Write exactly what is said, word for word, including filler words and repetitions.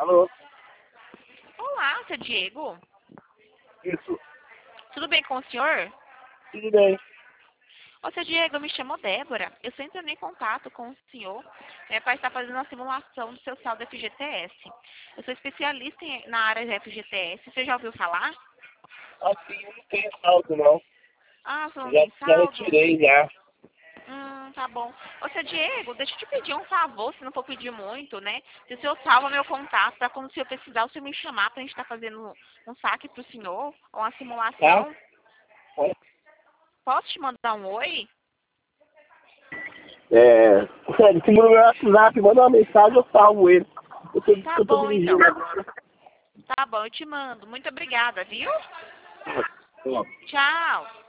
Alô? Olá, seu Diego. Isso. Tudo bem com o senhor? Tudo bem. Ô, seu Diego, eu me chamo Débora. Eu estou entrando em contato com o senhor é, para estar fazendo uma simulação do seu saldo F G T S. Eu sou especialista em- na área de F G T S. Você já ouviu falar? Assim, eu não tenho saldo, não. Ah, você não Já, tem já saldo? retirei, já. Hum, tá bom. Ô, seu Diego, deixa eu te pedir um favor, se não for pedir muito, né? Se o senhor salva meu contato, para quando o senhor precisar, o senhor me chamar para a gente estar fazendo um saque para o senhor, ou uma Tá? simulação. Posso te mandar um oi? É... Sério, se no meu WhatsApp, manda uma mensagem, eu salvo ele. Eu tô, Tá eu tô bom, então. dirigindo agora. Tá bom, eu te mando. Muito obrigada, viu? Ó. Tchau.